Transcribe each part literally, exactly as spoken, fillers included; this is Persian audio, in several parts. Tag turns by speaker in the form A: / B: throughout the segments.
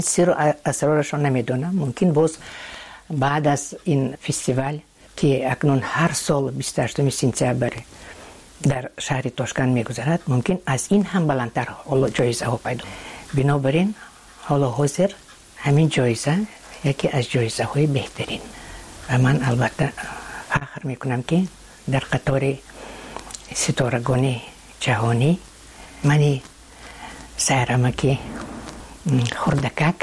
A: سر اسرارشون نمیدونم. ممکن باز بعد از این فستیوال که اکنون هر سال بیست و هشتم سپتامبر در شهر تاشکند میگذرد، ممکن از این هم بلندتر حالا جایزه ها پیدا. بنابراین حالا حاضر همین جایزه یکی از جایزه های بهترین و من البته فخر میکنم که در قطار ستارگان جهانی منی سهرمکی خردکک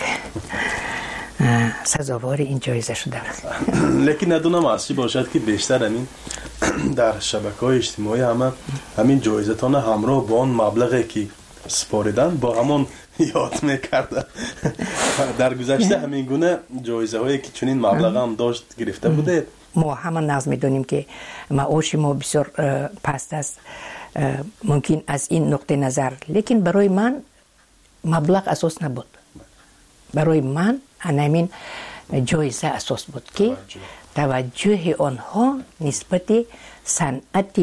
A: سزاوار این جایزه شده.
B: لیکن ندونم اصلی باشد که بیشتر همین در شبکه‌های اجتماعی همه همین جایزه تانه همراه با آن مبلغی که سپاریدن با همون یاد میکردن. در گذشته همین گونه جایزه هایی که چنین مبلغ هم داشت گرفته بوده.
A: ما همه نظر میدونیم که معاش ما بسیار پست است ممکن از این نقطه نظر، لیکن برای من مبلغ اساس نبود. برای من همین جایزه اساس بود که توجه آنها نسبت صنعت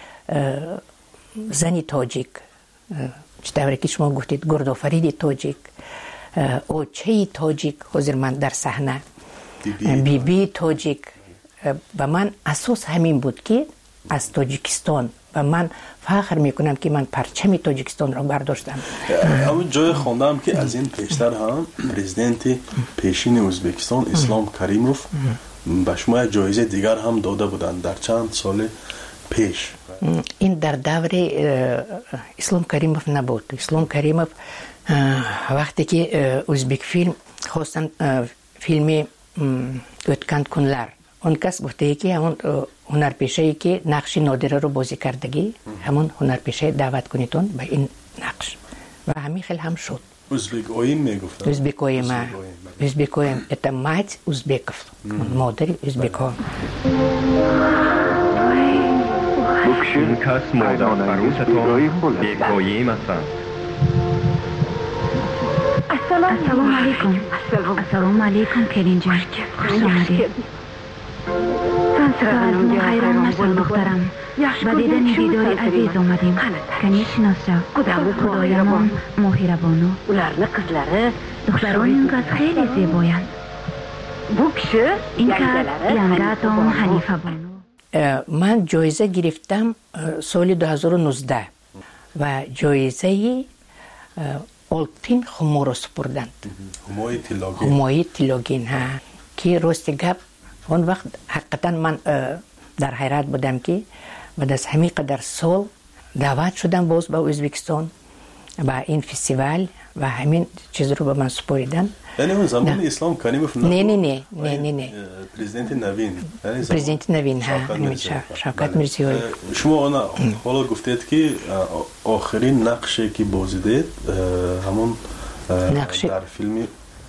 A: زنی تاجیک، چطوری که شما گفتید گردآفرید تاجیک، اوچه تاجیک، حضور من در صحنه بی بی تاجیک، و من اساس همین بود که از تاجیکستان و من فخر میکنم که من پرچم تاجیکستان را برداشتم.
B: اما جای خواندم که از این پیشتر هم پرزیدنت پیشین ازبکستان اسلام کریموف به شما جایزه دیگر هم داده بودند در چند سال پیش.
A: این در دور اسلام کریموف نبود. اسلام کریموف وقتی که ازبک فیلم خواستن فیلم اوتکند کنلر، اون کس گفته که همون هنرپیشه‌ای که نقش نادره رو بازی کردگی همون هنرپیشه دعوت کنیتون به این نقش و همین خیلی هم شد.
B: ازبک اویم میگفتن.
A: ازبک اویم ازبک اویم это мать узбеков، مادر ازبک ها.
C: این کس مادر فروستان بیکاییم هستند.
D: السلام علیکم. السلام علیکم کرین جان، خوش آمدید. سلام خیران نشد دخترم، و دیدن دیدار عزیز آمدیم. کنی شناسا خدایمان مهربانو. دختران این کس خیلی زیبایند. این کس ینگاتون حنیفه بانو.
A: من جایزه گرفتم سال دو هزار و نوزده و جایزه آلتین خمورو سپردند. همای تیلاگین ها که راست گپ اون وقت حقیقتا من در حیرت بودم که بعد از همین قدر سال دعوت شدم باز به ازبکستان و این فستیوال و همین چیز رو به من سپاریدن.
B: یعنی اون زمان اسلام کریموف نه
A: نه نه نه نه نه
B: پرزیدنت نوین،
A: پرزیدنت نوین ها شوکت میرزیوی.
B: شما اون حالا گفتید که آخرین نقشی که بازی دید همون در فیلم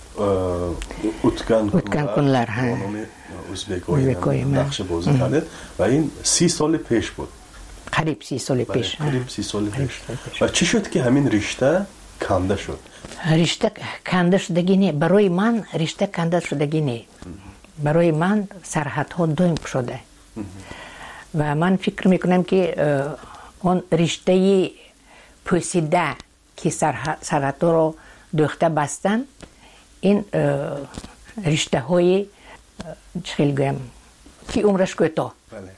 B: اوتکند
A: کنلر ها
B: ازبکوی نقش بازی کرده و این سی سال پیش بود.
A: قریب سی سال پیش.
B: قریب سی سال پیش. و چی شد که همین رشته کنده شد؟
A: رشته کنده شدگی نه. برای من رشته کنده شدگی نه. برای من سرحدها دویم شده و من فکر میکنم که اون رشته پوسیده که سرحدها رو دوخته بستن، این رشته های چخیل گویم که عمرش کوتاه.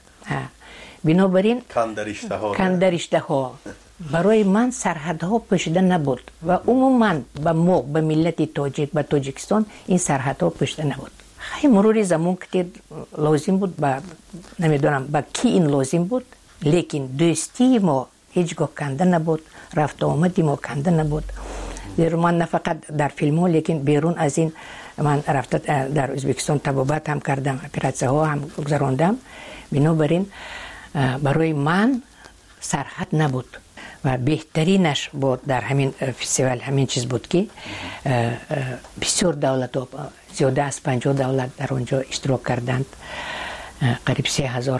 A: بنابراین کنده رشته ها برای من سرحدها پوشیده نبود و عموما به ما به ملت تاجیک به تاجیکستان این سرحدها پوشیده نبود. خیلی مرور زمان که لازم بود با نمیدونم با کی این لازم بود، لیکن دوستی ما هیچگاه کنده نبود، رفت آمدی ما کنده نبود. در من نه فقط در فیلم ها لیکن بیرون از این من رفته در ازبکستان طبابت هم کردم، اپراتسه ها هم گذراندم. بنابراین برای من سرحد نبود و بهترینش بود در همین فستیوال همین چیز بود که بسیار دولت ها زیاده از پنجاه دولت در اونجا اشتراک کردند. قریب سه هزار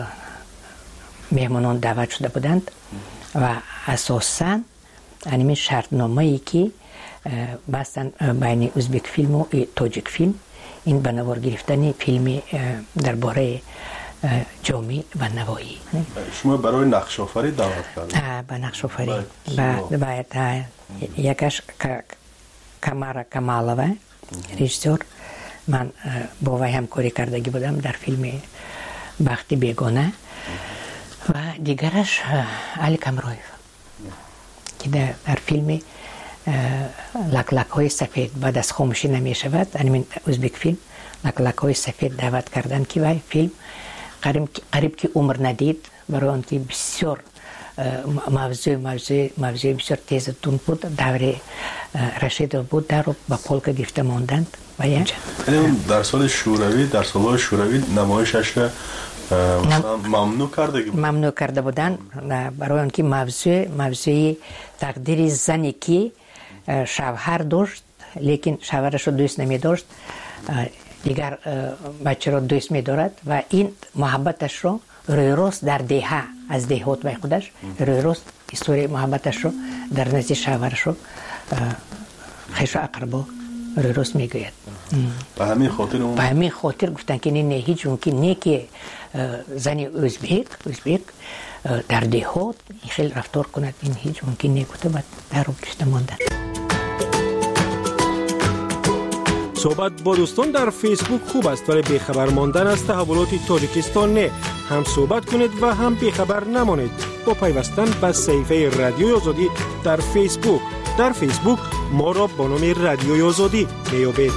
A: مهمانان دعوت شده بودند و اساساً همین شرطنامه ای که بستن بین ازبک فیلم و تاجیک فیلم این به نوار گرفتن فیلم درباره جامعه و نوایی.
B: شما برای نقش آفری دعوت کردید؟
A: به نقش آفری باید یکش Камара Камалова режиссер. من با وی همکاری کردگی بودم در فیلم بخت بیگانه و دیگرش علی کمرویف که در, در فیلم لک لک های سفید بعد از خاموشی نمی شود انیمین ازبک فیلم لک لک های سفید دعوت کردن که وی فیلم قریب, قریب که عمر ندید برای آن که بسیار موضوع موضوع موضوع بسیار تیز تون بود دور رشید بود در رو با پول که گرفته ماندند و یعنی
B: در سال شوروی در سال شوروی نمایشش مثلا ممنوع کرده بود
A: ممنوع کرده بودن برای آن که موضوع موضوع تقدیر زنی که شوهر داشت لیکن شوهرش رو دوست نمی داشت دیگر بچه رو دوست می دارد و این محبتش رو روی راست در دهه از دهات به خودش روی راست استوری محبتش رو در نزد شوهرش رو خیش و اقربا روی راست میگوید
B: به همین خاطر اون
A: به همین خاطر گفتن که نه هیچ ممکن نه که زنی ازبک ازبک در دهات خیلی رفتار کند این هیچ ممکن نه گفته بعد در رو کشته ماندن.
E: صحبت با دوستان در فیسبوک خوب است ولی بیخبر ماندن از تحولات تاجیکستان نه. هم صحبت کنید و هم بیخبر نمانید با پیوستن به صفحه رادیوی آزادی در فیسبوک. در فیسبوک ما را با نام رادیوی آزادی میابید.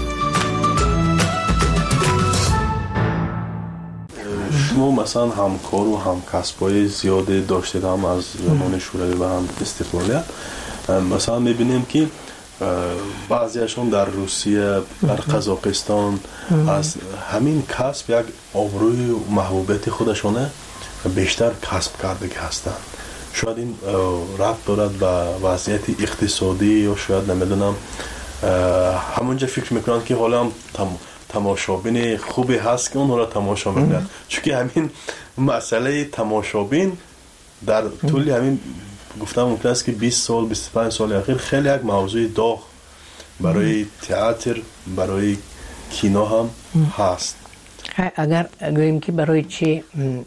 B: شما مثلا همکار و همکسبای زیاد داشتید هم از زمان شوروی و هم استقلالیت مثلا میبینیم که بعضیشون در روسیه در قزاقستان از همین کسب یک آبروی و محبوبیت خودشونه بیشتر کسب کرده هستند. شاید این ربط دارد به وضعیت اقتصادی یا شاید نمیدونم همونجا فکر میکنن که حالا هم تم تماشابین خوبی هست که اون را تماشا میکنن چون که همین مسئله تماشابین در طول همین گفتم ممکن است که بیست سال بیست و پنج سال اخیر خیلی یک موضوع داغ برای تئاتر برای کینو هم هست.
A: اگر گوییم که برای چی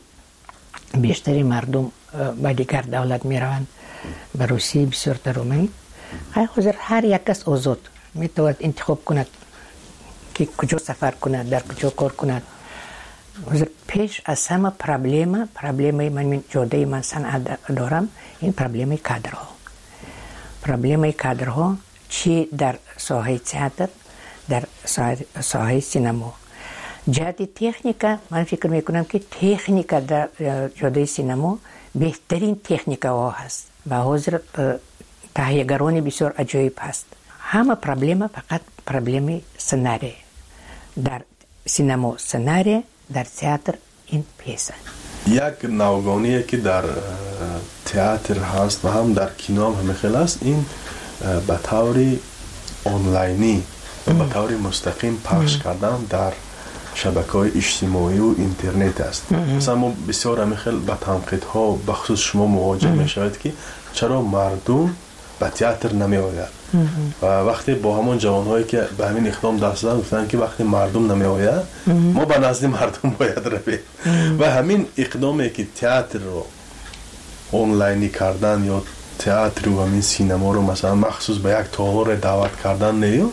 A: بیشتری مردم به دیگر دولت می روند به روسیه بسیار ترومی حاضر هر یک کس آزاد می تواند انتخاب کند که کجا سفر کند در کجا کار کند. حاضر پیش از همه پرابلم پرابلم من جاده من صنعت دارم این پرابلم کادرها پرابلم کادرها چی در ساحه تئاتر در ساحه سینما جهت تکنیکا من فکر میکنم که تکنیکا در جاده سینما بهترین تکنیکا ها هست و حاضر تهیه‌گران بسیار عجیب هست. همه پرابلم فقط پرابلم سناریو در سینما سناریو در تئاتر این پیسه
B: یک نوگانیه که در تئاتر هست و هم در کینو هم خیلی است این به طور آنلاینی به طور مستقیم پخش کردن در شبکه‌های اجتماعی و اینترنت است. مثلا ما بسیار همیخیل با تنقیدها بخصوص شما مواجه میشوید که چرا مردم به تئاتر نمی آید و وقتی با همون جوانهایی که به همین اقدام دست دادن گفتن که وقتی مردم نمی آید ما به نزد مردم باید رویم و همین اقدامی که تئاتر رو آنلاینی کردن یا تئاتر و همین سینما رو مثلا مخصوص به یک تالار دعوت کردن نیو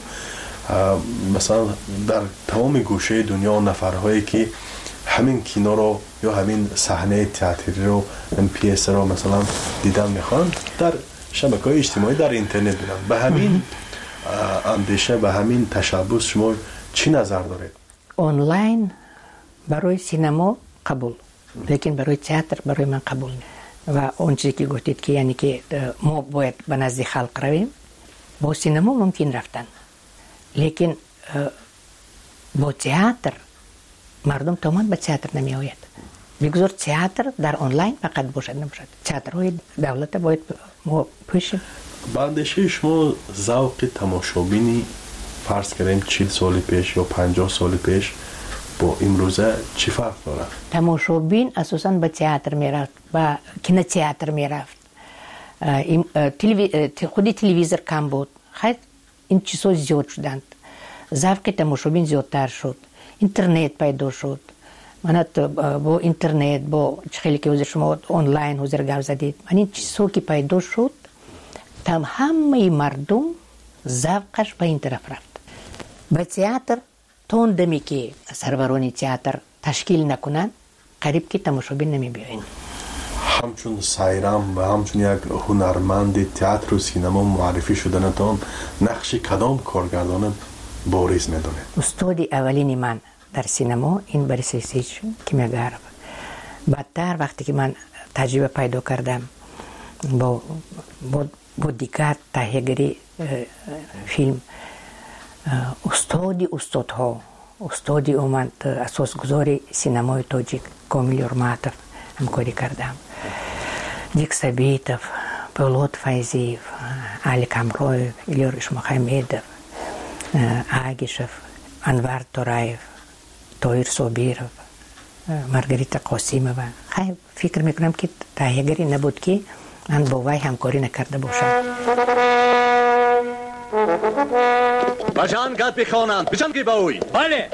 B: مثلا در تمام گوشه دنیا نفرهایی که همین کینو رو یا همین صحنه تئاتری رو این پیس رو مثلا دیدن میخوان در شبکه‌های اجتماعی در اینترنت بینن. به همین اندیشه به همین تشبث شما چی نظر دارید؟
A: آنلاین برای سینما قبول لیکن برای تئاتر برای من قبول و اون چیزی که گفتید که یعنی که ما باید به نزد خلق رویم با سینما ممکن رفتن لیکن با تئاتر مردم تمام به تئاتر نمی آید. بگذار تئاتر در آنلاین فقط باشد نباشد تئاترهای دولت باید ما پوشیم.
B: بعدش شما ذوق تماشابینی فرض کردیم چهل سال پیش یا پنجاه سال پیش با امروزه چی فرق داره؟
A: تماشابین اساساً به تئاتر میرفت با کینو تئاتر میرفت خودی تلویزیون کم بود خیلی این چیزها زیاد شدند ذوق تماشابین زیادتر شد اینترنت پیدا شد من با اینترنت با خیلی که حضور شما آنلاین حضور گفت زدید من این چیزها که پیدا شد تم همه مردم ذوقش به این طرف رفت. به تئاتر توندمی که سروران تئاتر تشکیل نکنن قریب که تماشابین نمی بیاین.
B: همچون سایرام و همچون یک هنرمند تئاتر و سینما معرفی شدنتان نقش کدام کارگردان بارز میدونه؟
A: استاد اولین من در سینما این بریس سیچ کیمیاگر. بعدتر وقتی که من تجربه پیدا کردم با با, با دیگر تهیه‌گری فیلم، استادی استادها استادی اومد اساسگذار سینمای تاجیک کامل یورماتوف همکاری کردم. دیک سبیتوف، پولاد فایزیف، علی کامرویف، ایلور اشمخمیدوف، آگیشوف، انوار تورایف، تویر صابیروف، مارگریتا قاسیمووا. خیلی فکر میکنم که تهیه‌گری نبود که من با وی همکاری نکرده باشم.
F: بجان گاد بخوانند، بجان که باوی. بله.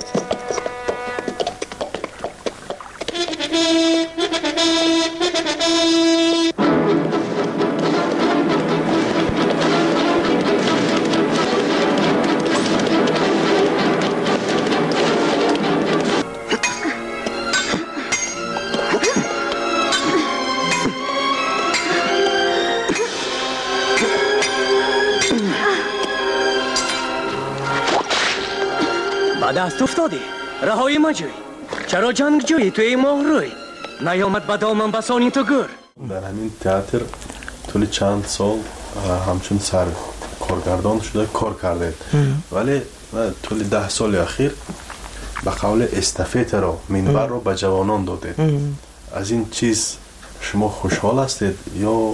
F: دست افتادی رهایی ما جوی. چرا جنگ جوی توی ماه روی نیامد با دامن بسانی تو گر؟
B: در همین تئاتر طول چند سال همچون سر کارگردان شده کار کرده، ولی طول ده سال اخیر به قول استافت رو منبر رو به جوانان داده. از این چیز شما خوشحال هستید یا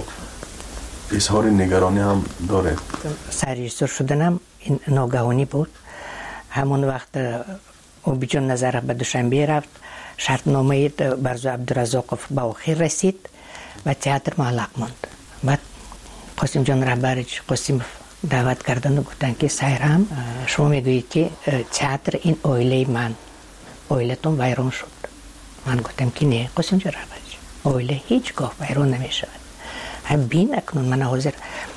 B: اظهار نگرانی هم داره؟
A: سرریزور شدنم این ناگهانی بود. همون وقت اوبیجان نظر به دوشنبه رفت، شرطنامه برزو عبدالرزاقوف به آخر رسید و تئاتر معلق ماند. بعد قاسم جان رهبرش قاسم دعوت کردن و گفتن که سایرام شما میگویید که تئاتر این اویله من، اویلتون ویران شد. من گفتم که نه قاسم جان رهبرش، اویله هیچگاه ویران نمیشود. هم بین اکنون من حاضر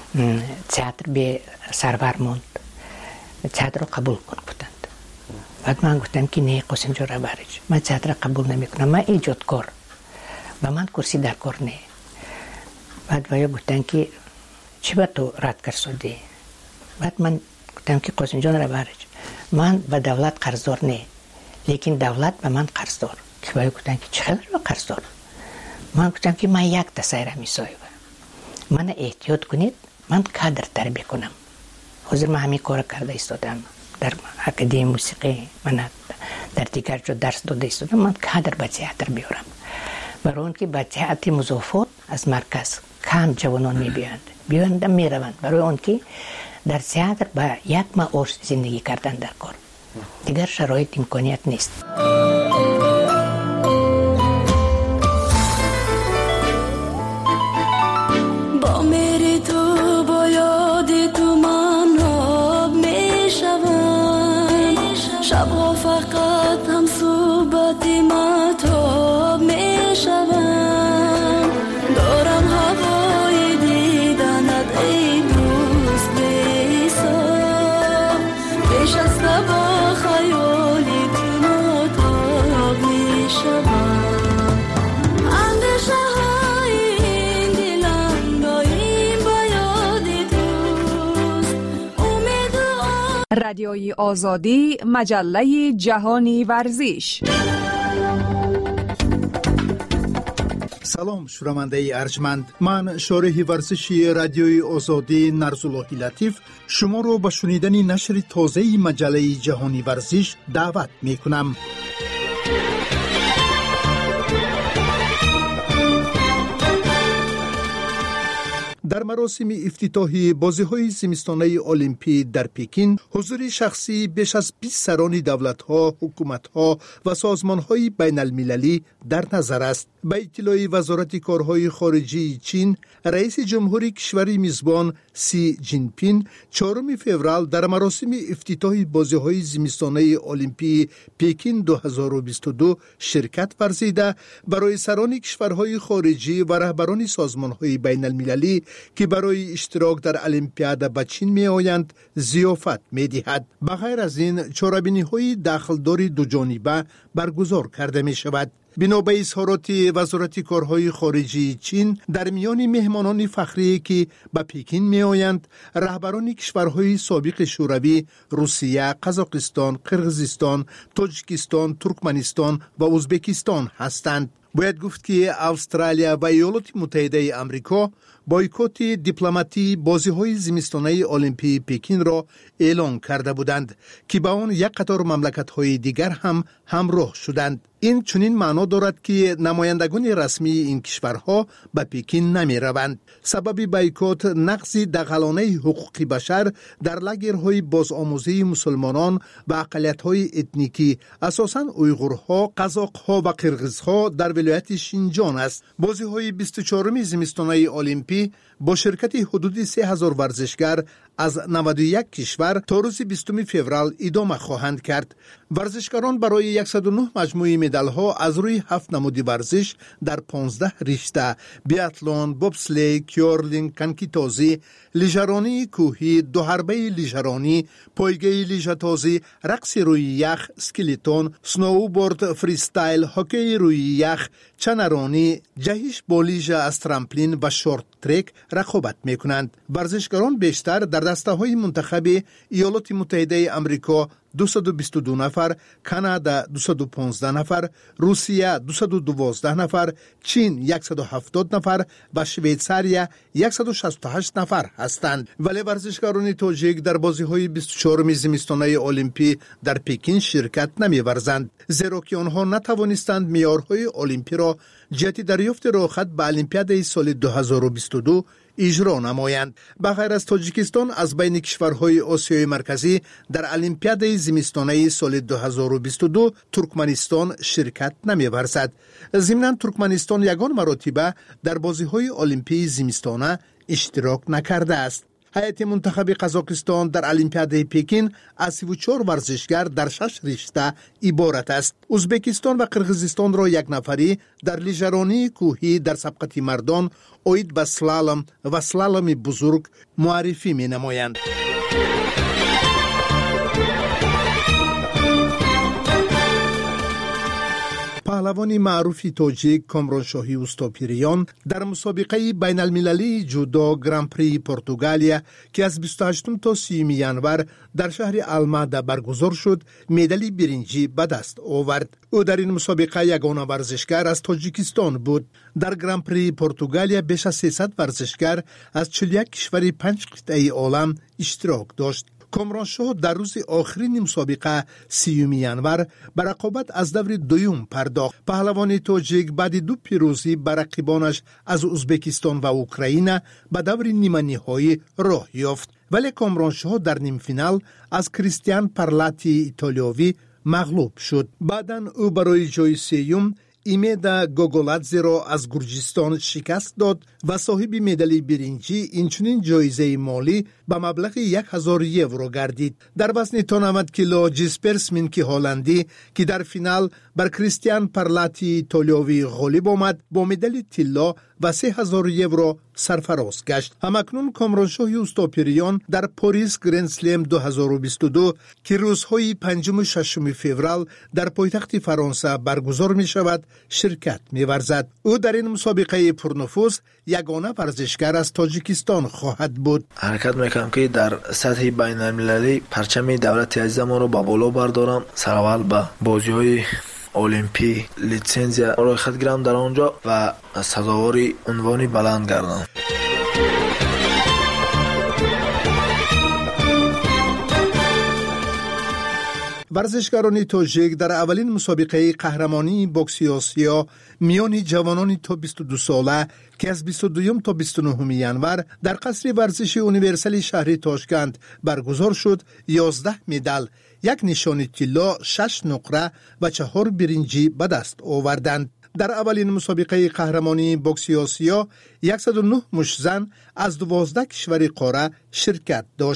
A: تئاتر به سرور ماند، تئاتر رو قبول کن گفتند. بعد من گفتم که نه قاسم جان رهبرش، من تئاتر قبول نمیکنم، من ایجادکار و من کرسی در کار نه. بعد ویا گفتن که چی با تو رد کرد؟ بعد من گفتم که قاسم جان رهبرش، من به دولت قرضدار نه، لیکن دولت به من قرضدار. که ویا گفتن که چقدر به قرضدار؟ من گفتم که من یک تسایره میسایم، من احتیاط کنید، من کادر تربیت کنم. حاضر من همین کار کرده ایستادم در اکادمی موسیقی، من در دیگر جا درس داده ایستادم، من کادر به تئاتر بیارم. برای اون که به تئاتر مضافات از مرکز کم جوانان میبیاند، بیاند میروند، برای اون که در تئاتر با یک معاش زندگی کردن در کار، دیگر شرایط امکانیت نیست.
G: با میری تو با یادی تو من آب میشوم، شبها فقط هم صحبتی مطاب میشوم. دارم هوای دیدنت ای دوست بی‌حساب، پیش از با خیالی تو مطاب میشوم. اندیشه های این دلم دایم با یادی توست، امید و
H: رادیوی آزادی، مجله جهانی ورزش.
I: سلام شنونده ارجمند، من شارح ورزشی رادیوی آزادی نرزاللهی لطیف شما رو به شنیدن نشر تازه مجله جهانی ورزش دعوت می کنم. در مراسم افتتاحی بازی‌های زمستانه المپی در پکین حضور شخصی بیش از بیست سران دولت‌ها، حکومت‌ها و سازمان‌های بین‌المللی در نظر است. به اطلاع وزارت کارهای خارجه چین، رئیس جمهور کشور میزبان سی جین پین چهارم فوریه در مراسم افتتاح بازی‌های زمستانه المپی پکین دو هزار و بیست و دو شرکت ورزیده برای سران کشورهای خارجی و رهبران سازمان‌های بین‌المللی که برای اشتراک در المپیاد به چین می آیند ضیافت می دهد. بغیر از این چاره‌بینی های داخلداری دو جانبه برگزار کرده می شود. بنا به اظهارات وزارت کارهای خارجی چین، در میان مهمانان فخری که به پکین می آیند رهبران کشورهای سابق شوروی، روسیه، قزاقستان، قرقیزستان، تاجیکستان، ترکمنستان و ازبکستان هستند. باید گفت که استرالیا و ایالات متحده آمریکا بایکوت دیپلماتی بازی‌های زمستانه المپی پکین را اعلام کرده بودند که با آن یک قطار مملکت‌های دیگر هم همراه شدند. این چنین معنا دارد که نمایندگان رسمی این کشورها به پکین نمی روند. سبب بایکوت نقض دغلانه حقوق بشر در لاگرهای بازآموزی مسلمانان و اقلیت‌های اتنیکی، اساساً اویغورها، قزاق‌ها و قرغیزها در ولایت شینجان است. بازی‌های بیست و چهارم زمستانه المپی با شرکت حدود سه هزار ورزشگر از نود و یک کشور تا روز بیستم فوریه ادامه خواهند کرد. ورزشکاران برای صد و نه مجموعه مدال‌ها از روی هفت نمود ورزش در پانزده رشته: بیاتلون، بوبسلی، کیورلینگ، کنکی‌تازی، لیژرانی کوهی، دو حربه لیژرانی، پایگاه لیژه‌تازی، رقص روی یخ، اسکلیتون، سنوبورد فریستایل، هاکی روی یخ، چنرانی، جهش با لیژه از ترامپلین و شورت ترک رقابت می‌کنند. ورزشکاران بیشتر در دسته‌های منتخب ایالات متحده آمریکا دویست و بیست و دو نفر، کانادا دویست و پانزده نفر، روسیه دویست و دوازده نفر، چین صد و هفتاد نفر و شویتزاریا صد و شصت و هشت نفر هستند. ولی ورزشکاران تاجیک در بازی‌های بیست و چهارم زمستانه المپی در پکین شرکت نمی‌ورزند، زیرا که آنها نتوانستند معیارهای المپی را جهت دریافت راهخط به المپیاد سال دو هزار و بیست و دو اجرا نمایند. بغیر از تاجیکستان از بین کشورهای آسیای مرکزی در المپیاد زمستانه سال دو هزار و بیست و دو ترکمنستان شرکت نمی‌ورزد. ضمناً ترکمنستان یگان مرتبه در بازی‌های المپی زمستانه اشتراک نکرده است. هیئت منتخب قزاقستان در المپیاد پکین از سی و چهار ورزشگر در شش رشته عبارت است. ازبکستان و قرقیزستان را یک نفری در لیژرانی کوهی در سبقت مردان، اوید به سلالم و سلالم بزرگ معرفی می نمایند. پهلوان معروف تاجیک کامرانشاهی اوستاپیریان در مسابقه بین المللی جودو گراند پری پرتغالیا که از بیست و هشتم تا سیوم ژانویه در شهر الماده برگزار شد، مدال برنجی به دست آورد. او در این مسابقه یگانه ورزشگر از تاجیکستان بود. در گراند پری پرتغالیا بیش از سیصد ورزشگر از چهل و یک کشور پنج قطعه عالم اشتراک داشت. کامرانشاه در روز آخرین مسابقه سیوم ژانویه به رقابت از دور دوم پرداخت. پهلوان تاجیک بعد دو پیروزی بر رقیبانش از ازبکستان و اوکراین به دور نیمه نهایی راه یافت، ولی کامرانشاه در نیم فینال از کریستیان پارلاتی ایتالیایی مغلوب شد. بعداً او برای جای سیوم ایمیدا گوگولادزه را از گرجستان شکست داد و صاحب مدال برنجی اینچنین جایزه مالی به مبلغ یک هزار یورو گردید. در وزن تانوت کیلو جیسپر سمینکی هلندی که در فینال بر کریستیان پارلاتی ایتالیایی غالب آمد، با مدال طلا و سه هزار یورو سرفراز گشت. همکنون کامرانشاه اوستاپیریان در پاریس گرند اسلم دو هزار و بیست و دو که روزهای پنجم و ششم فوریه در پایتخت فرانسه برگزار می شود شرکت می ورزد. او در این مسابقه پرنفوذ یگانه ورزشگر از تاجیکستان خواهد بود.
J: حرکت میکنم که در سطح بین المللی پرچم دولت عزیز ما رو با بالا بردارم، سرول به بازی های المپی لیسنزیا را خط گیرم در آنجا و سزاوار عنوانی بلند گردم.
I: ورزشکاران تاجیک در اولین مسابقه قهرمانی بوکس آسیا میان جوانان تا بیست و دو ساله که از بیست و دو تا بیست و نه ژانویه در قصر ورزش یونیورسال شهر تاشکند برگزار شد، یازده مدال، یک نشان طلا، شش نقره و چهار برنجی به دست آوردند. در اولین مسابقه قهرمانی بوکس آسیا صد و نه مش زن از دوازده کشور قاره شرکت داشت.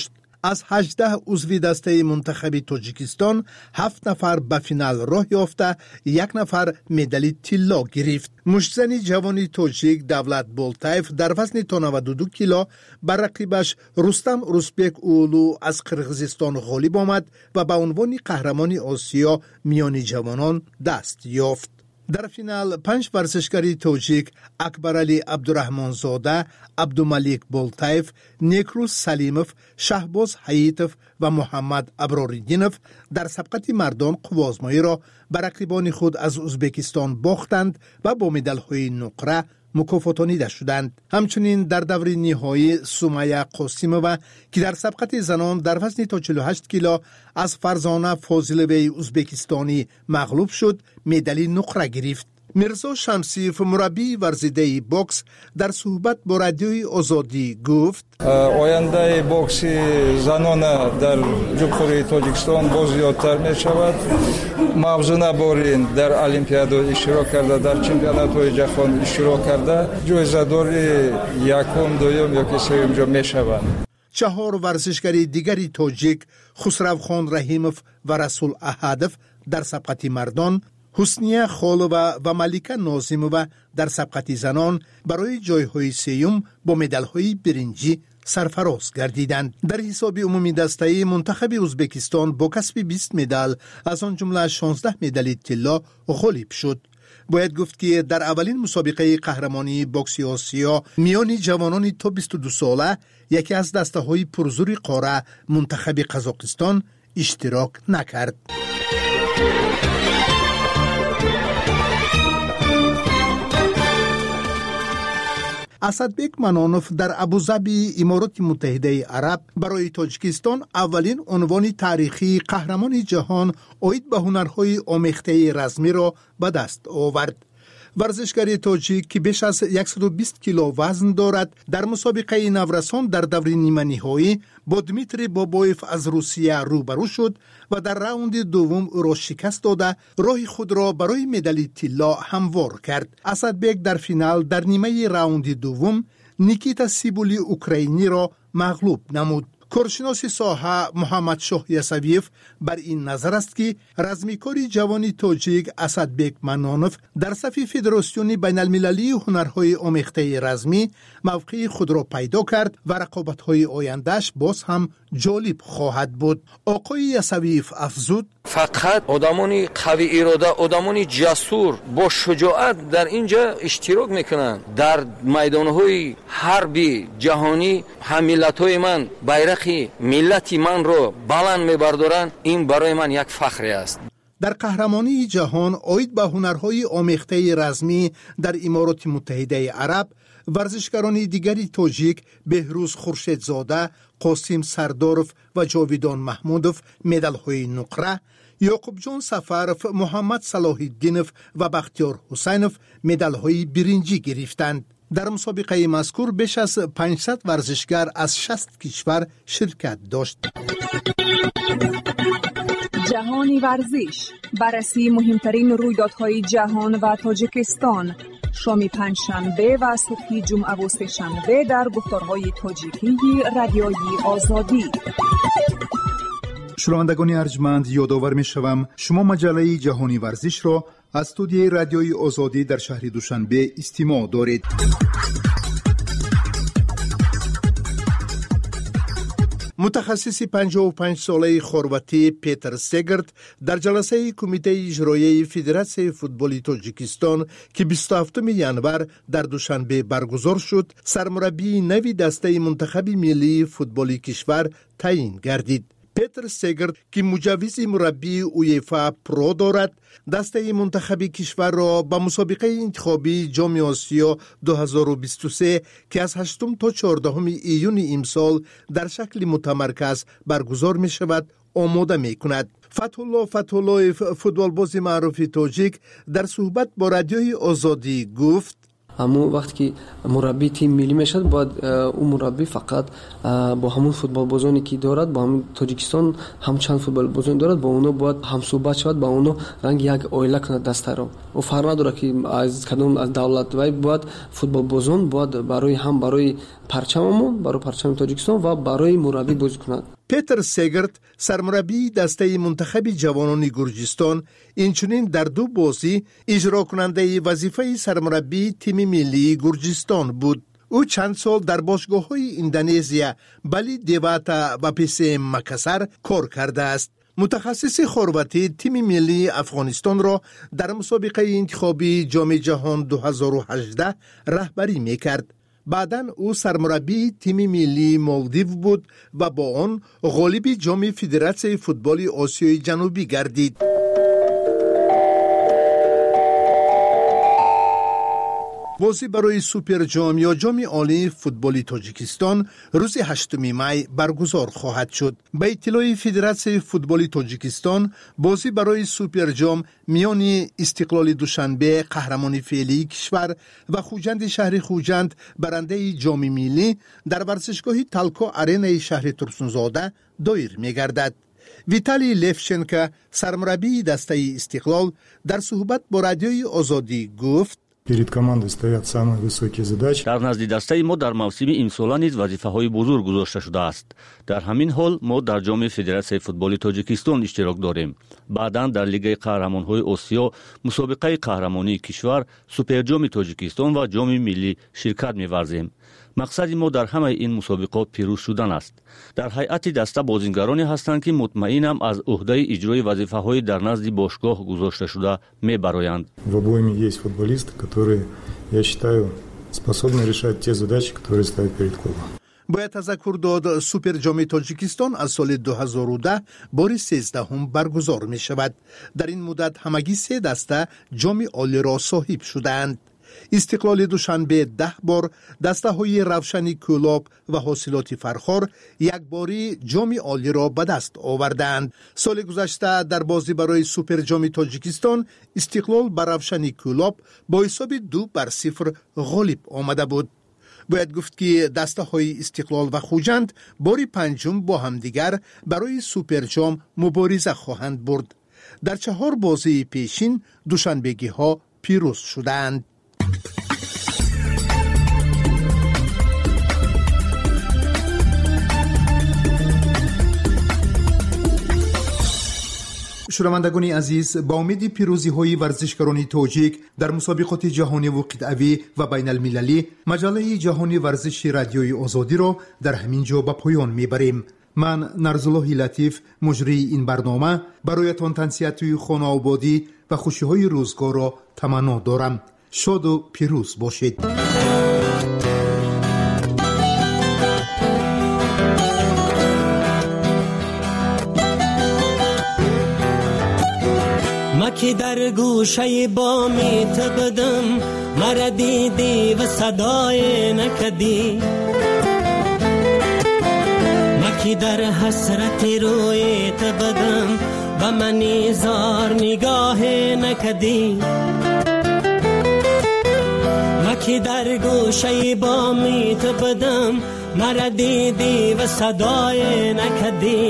I: از هجده عضو دسته منتخب تاجیکستان هفت نفر به فینال راه یافته، یک نفر مدال طلا گرفت. مشتزن جوان تاجیک دولت بولتایف در وزن تا نود و دو کیلو بر رقیبش رستم روسبک اولو از قرقیزستان غالب آمد و به عنوان قهرمان آسیا میان جوانان دست یافت. در فینال پنج ورزشکار تاجیک اکبرعلی عبدالرحمنزاده، عبدالملیک بولتایف، نیکروز سلیموف، شهباز حییتوف و محمد ابراریدینوف در سبقت مردان قوازمایی را بر رقیبان خود از ازبکستان باختند و با مدال‌های نقره مکافاتانیده شدند. همچنین در دور نهایی سمیه قاسیمووا که در سبقت زنان در وزن تا چهل و هشت کیلو از فرزانه فاضلوی ازبکستانی مغلوب شد، مدال نقره گرفت. میرزا شمسیف مربی ورزیده بوکس در صحبت با رادیوی آزادی گفت
K: آینده بوکس زنان در جمهوری تاجیکستان باز زیادتر می شود. موضوع نبارین در المپیاد اشتراک کرده، در چمپیونات های جهان اشتراک کرده، جایزه دار یکم دوم یا که سوم جا می شوند.
I: چهار ورزشکار دیگری تاجیک خسروخان رحیموف و رسول احدوف در سبقت مردان، حسنیه خالووا و ملیکه نازیمووا در سبقت زنان برای جایهای سیوم با مدال‌های برنجی سرفراز گردیدند. در حساب عمومی دسته منتخب ازبکستان با کسب بیست مدال از آن جمله شانزده مدال طلا غالب شد. باید گفت که در اولین مسابقه قهرمانی بوکس آسیا میان جوانان تا بیست و دو ساله یکی از دسته‌های پرزور قاره منتخب قزاقستان اشتراک نکرد. اسدبک منانوف در ابوظبی امارات متحده عرب برای تاجیکستان اولین عنوان تاریخی قهرمان جهان عاید به هنرهای آمیخته رزمی را به دست آورد. ورزشکار تاجیک که بیش از صد و بیست کیلو وزن دارد در مسابقه نورسان در دور نیمه نهایی با دمیتری بابایف از روسیه روبرو شد و در راوند دوم او را شکست داده راه خود را برای مدال طلا هموار کرد. اسدبک در فینال در نیمه راوند دوم نیکیتا سیبولی اوکراینی را مغلوب نمود. کارشناس ساحه محمد شاه یسویف بر این نظر است که رزمیکاری جوانی تاجیک اسدبک منانوف در صف فدراسیون بین المللی هنرهای آمیخته رزمی موقع خود را پیدا کرد و رقابت‌های آیندهش باز هم جالب خواهد بود. آقای یسویف افزود
L: فقط آدمانی قوی اراده، آدمانی جسور با شجاعت در اینجا اشتراک میکنند. در میدانهای حربی جهانی هم ملت‌های من بیرق ملتی من رو بلند میبردارن. این برای من یک فخری است.
I: در قهرمانی جهان عاید به هنرهای آمیخته رزمی در امارات متحده عرب ورزشکاران دیگری تاجیک بهروز خورشیدزاده، قاسم سرداروف و جاویدان محمودوف مدال‌های نقره، یعقوب جان سفروف، محمد صلاح الدینوف و بختیار حسینوف مدال‌های برنجی گرفتند. در مسابقه مذکور بیش از پانصد ورزشکار از شصت کشور شرکت داشت.
H: جهانی ورزش، بررسی مهمترین رویدادهای جهان و تاجیکستان، شام پنجشنبه و صبح جمعه و سه‌شنبه در گفتارهای تاجیکی رادیوی آزادی.
M: شنوندگان ارجمند، یادآور می‌شوم شما مجله جهانی ورزش را از استودیوی رادیوی آزادی در شهر دوشنبه استماع دارید.
I: متخصص پنجاه و پنج ساله خرواتی پیتر سگرت در جلسه کمیته اجرایی فدراسیون فوتبال تاجیکستان که بیست و هفتم ژانویه در دوشنبه برگزار شد، سرمربی نوی دسته منتخب ملی فوتبال کشور تعیین گردید. پیتر سگرت که مجوز مربی اویفا پرو دارد، دسته منتخب کشور را به مسابقه انتخابی جام آسیا دو هزار و بیست و سه که از هشتم تا چهاردهم ایون امسال در شکل متمرکز برگزار می شود آماده می کند. فتح‌الله فتح‌الله فوتبالباز معروف تاجیک در صحبت با رادیوی آزادی گفت
N: اما وقتی که مربی تیم ملی میشد باید اون مربی فقط با همون فوتبال بازانی که دارد، با همون تاجیکستان هم چند فوتبال بازان دارد، با اونو باید هم صحبت شود، با اونو رنگ یک اویله کنه دسته رو. و فرق نداره که از کدوم از دولت وای باید فوتبال بازان باید برای هم برای парчаммон барои парчами Тоҷикистон ва барои мураббӣ бозӣ кунад.
I: петр сегерт сармураббии дастаи мунтахаби ҷавонони Гурҷистон инчунин дар ду бозӣ иҷрокунандаи вазифаи сармураббии тими миллии Гурҷистон буд. ӯ чанд сол дар бошгоҳҳои Индонезия, Бали Девата ва ПСМ Макасар кор кардааст. мутахассиси хорватӣ тими миллии Афғонистонро дар мусобиқаи интихобии ҷоми ҷаҳон ду ҳазору ҳаждаҳ раҳбарӣ мекард. баъдан ӯ сармураббии тими миллии Молдив буд ва бо он ғолиби ҷоми Федератсияи футболи Осиёи Ҷанубӣ гардид. бозӣ барои суперҷом ё ҷоми олии футболи Тоҷикистон рӯзи ҳаштуми май баргузор хоҳад шуд. ба иттилои Федератсияи футболи Тоҷикистон, бозӣ барои суперҷом миёни Истиқлоли Душанбе, қаҳрамони феълии кишвар ва Хуҷанди шаҳри Хуҷанд, барандаи ҷоми миллӣ, дар варзишгоҳи Талко аренаи шаҳри Турсунзода доир мегардад. Виталий Левченко, сармураббии дастаи Истиқлол, дар суҳбат бо радиои Озодӣ гуфт:
O: Перед командой стоят самые высокие задачи.
P: Дар назди дастаи мо дар мавсими имсола низ вазифаҳои бузург гузошта шудааст. Дар ҳамин ҳол мо дар ҷоми Федератсияи футболи Тоҷикистон иштирок дорем. Баъдан дар Лигаи қаҳрамонҳои Осиё, мусобиқаи қаҳрамонии кишвар, суперҷоми Тоҷикистон ва ҷоми миллӣ ширкат меварзем. мақсади мо дар ҳамаи ин мусобиқот пирӯз шудан аст. дар ҳайати даста бозингароне ҳастанд, ки мутмаинам аз уҳдаи иҷрои вазифаҳои дар назди бошгоҳ гузошташуда мебароянд.
O: В обойме есть футболисты, которые, я считаю, способны решать те задачи, которые ставят перед клубом.
I: бояд тазаккур дод, суперҷоми Тоҷикистон аз соли ду ҳазору даҳ бори сездаҳум баргузор мешавад. дар ин муддат ҳамагӣ се даста ҷоми олиро соҳиб шудаанд. Истиқлоли Душанбе даҳ бор, дастаҳои Равшани Кӯлоб ва ҳосилоти Фархор якборӣ ҷоми олиро ба даст овардаанд. соли гузашта дар бозӣ барои суперҷоми Тоҷикистон, Истиқлол ба Равшани Кӯлоб бо ҳисоби ду бар сифр ғолиб омада буд. бояд гуфт, ки дастаҳои Истиқлол ва Хуҷанд бори панҷум бо ҳамдигар барои суперҷом мубориза хоҳанд бурд. дар чаҳор бозии пешин душанбегиҳо пирӯз шуданд.
M: шунавандагони азиз, ба умеди пирӯзиҳои варзишгарони тоҷик дар мусобиқоти ҷаҳониву қитъавӣ ва байналмилалӣ, маҷаллаи ҷаҳони варзиши радиои Озодиро дар ҳамин ҷо ба поён мебарем. ман Нарзуллоҳи Латиф, муҷрии ин барнома, бароятон тансиятии хонаободӣ ва хушиҳои рӯзгорро таманно дорам. шоду пирӯз бошед.
Q: که در گوشه بامی تو بدم، مرا دیدی و صدای نکدی. ما که در حسرت روی تو بدم و منی زار نگاه نکدی. ما که در گوشه بامی تو بدم، مرا دیدی و صدای نکدی.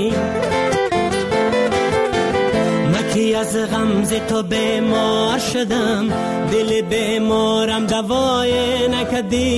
Q: که از غمز تو بیمار شدم، دل بیمارم دوای نکدی.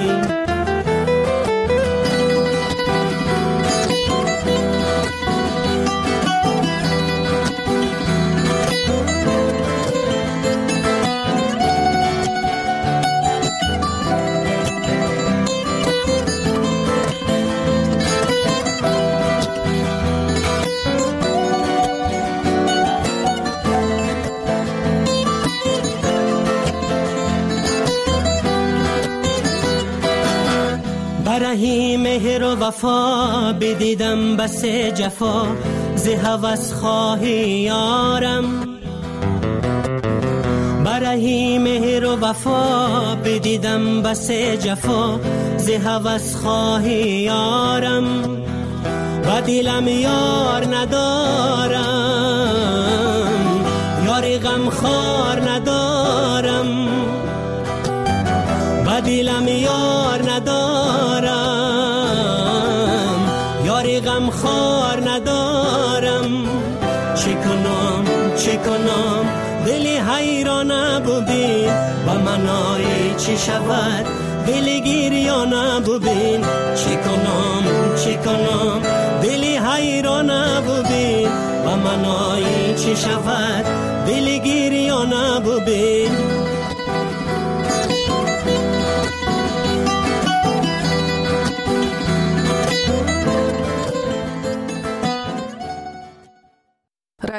Q: برهی مهر و وفا بدیدم بس جفا، ز هوس خواهی یارم. برهی مهر و وفا بدیدم بس جفا، ز هوس خواهی یارم. و دلم یار ندارم، یار غم خوار ندارم. و دلم یار ندارم، یار غم خوار ندارم. چه کنم چه کنم دلی حیران بودی، و منای چی شود دل گریانه ببین چی کنم چی کنم دل حیرانه ببین و منایی چی شود دل گریانه ببین